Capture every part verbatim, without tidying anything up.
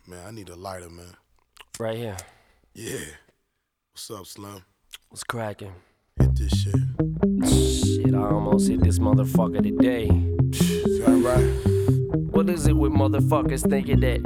Man, I need a lighter, man. Right here. Yeah. What's up, Slim? What's cracking? Hit this shit. Shit, I almost hit this motherfucker today. Is that right? What is it with motherfuckers thinking that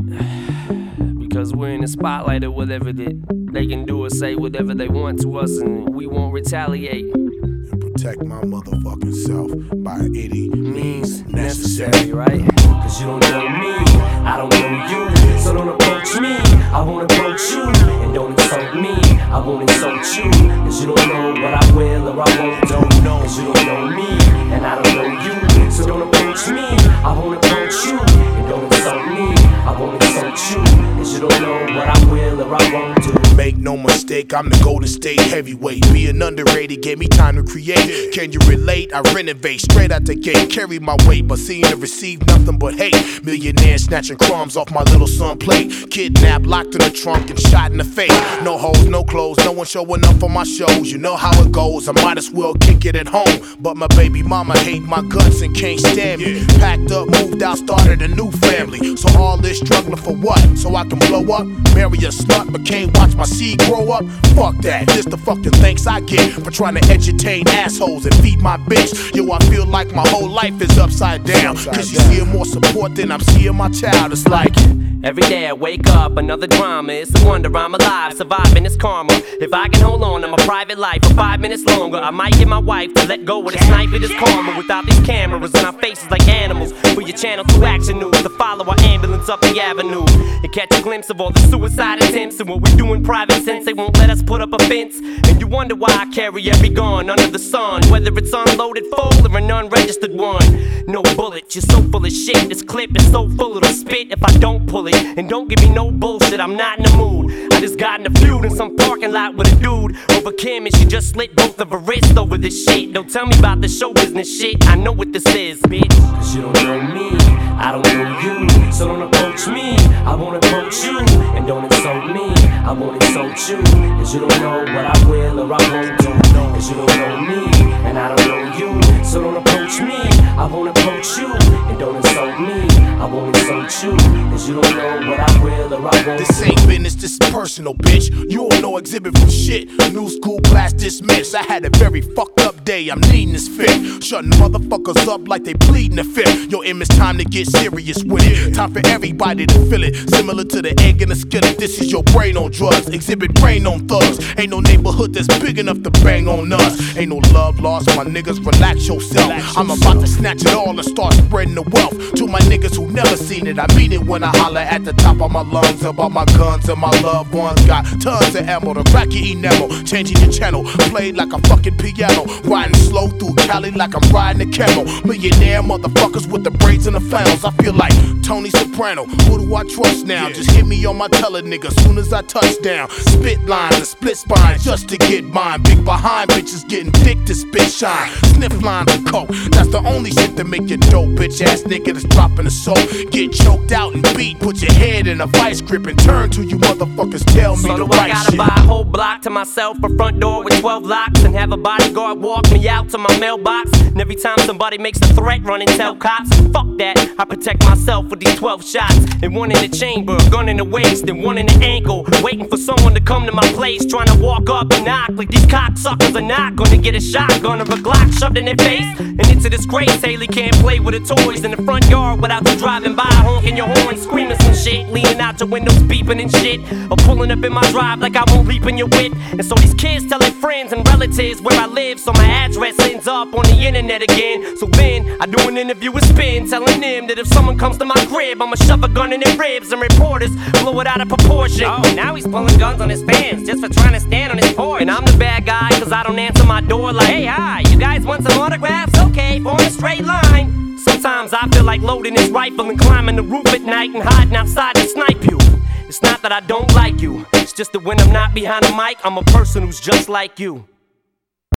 because we're in the spotlight or whatever that they can do or say whatever they want to us and we won't retaliate? And protect my motherfucking self by any means necessary. necessary, right? Cause you don't know me, I don't know you, so don't approach me, I won't approach you. And don't insult me, I won't insult you. Cause you don't know what I will or I won't, don't know. Cause you don't know me, and I don't know you, so don't approach me, I won't approach you. And don't insult me, I won't insult you. Cause you don't know what I will or I won't do. Make no mistake, I'm the Golden State heavyweight. Being underrated gave me time to create. Can you relate? I renovate straight out the gate. Carry my weight, but seeing to receive nothing but hate. Millionaire snatching crumbs off my little son plate. Kidnapped, locked in the trunk, and shot in the face. No hoes, no clothes, no one showing up for my shows. You know how it goes, I might as well kick it at home. But my baby mama hate my guts and can't stand me. Packed up, moved out, started a new family. So all this struggling for what? So I can blow up? Marry a slut, but can't watch my seed grow up? Fuck that, this the fucking thanks I get for trying to entertain assholes and feed my bitch. Yo, I feel like my whole life is upside down. Cause you see more support than I'm seeing my child. It's like every day I wake up, another drama. It's a wonder I'm alive, surviving this karma. If I can hold on to my private life for five minutes longer, I might get my wife to let go of this knife of this karma. Without these cameras in our faces like animals, for your channel two action news to follow our ambulance up the avenue and catch a glimpse of all the suicide attempts and what we do in private since they won't let us put up a fence. And you wonder why I carry every gun under the sun, whether it's unloaded full or an unregistered one. No bullets, you're so full of shit. This clip is so full it'll spit if I don't pull it. And don't give me no bullshit, I'm not in the mood. I just got in a feud in some parking lot with a dude over Kim, and she just slit both of her wrists over this shit. Don't tell me about the show business shit, I know what this is, bitch. Cause you don't know me, I don't know you, so don't approach me, I won't approach you. And don't insult me, I won't insult you. Cause you don't know what I will or I won't do. Cause you don't know me, and I don't know you, so don't approach me, I won't approach you. And don't insult me, I won't insult you. Cause you don't know what I will or I won't. This ain't business, this is personal, bitch. You don't know exhibit from shit. New school class dismissed. I had a very fucked up day, I'm needing this fit. Shutting motherfuckers up like they pleading the fifth. Yo, Em, it's time to get serious with it. Time for everybody to feel it. Similar to the egg in the skillet. This is your brain on drugs. Exhibit brain on thugs. Ain't no neighborhood that's big enough to bang on us. Ain't no love lost, my niggas, relax yourself. I'm about to snatch it all and start spreading the wealth. To my niggas who never seen it, I mean it when I holler at the top of my lungs about my guns and my loved ones. Got tons of ammo to rack your enamel. Changing your channel, played like a fucking piano. Riding slow through Cali like I'm riding a camel. Millionaire motherfuckers with the braids and the flannels. I feel like Tony Soprano, who do I trust now? Just hit me on my tele nigga soon as I touch down. Spit lines and split spines just to get mine. Big behind bitches getting thick to spit shine. Sniff lines of coke, that's the only shit that make you dope. Bitch ass nigga that's dropping the soap. Get choked out and beat, put your head in a vice grip and turn to you motherfuckers tell me so the do right I gotta shit. buy a whole block to myself, a front door with twelve locks, and have a bodyguard walk me out to my mailbox. And every time somebody makes a threat, run and tell cops. Fuck that, I protect myself with these twelve shots. And one in the chamber, gun in the waist, and one in the ankle. Waiting for someone to come to my place, trying to walk up and knock. Like these cocksuckers are not gonna get a shotgun or a Glock shoved in their face. And it's a disgrace, Haley can't play with her toys in the front yard without you driving by, honking your horn, screaming some shit, leaning out your windows, beeping and shit, or pulling up in my drive like I won't leap in your whip. And so these kids tell their friends and relatives where I live, so my address ends up on the internet again. So then I do an interview with Spin, telling them that if someone comes to my crib, I'ma shove a gun in their ribs, and reporters blow it out of proportion. Oh, now he's pulling guns on his fans just for trying to stand on his porch. And I'm the bad guy cause I don't answer my door like, hey, hi, you guys want some autographs? Okay, form a straight line. Sometimes I feel like loading this rifle and climbing the roof at night and hiding outside to snipe you. It's not that I don't like you, it's just that when I'm not behind the mic, I'm a person who's just like you.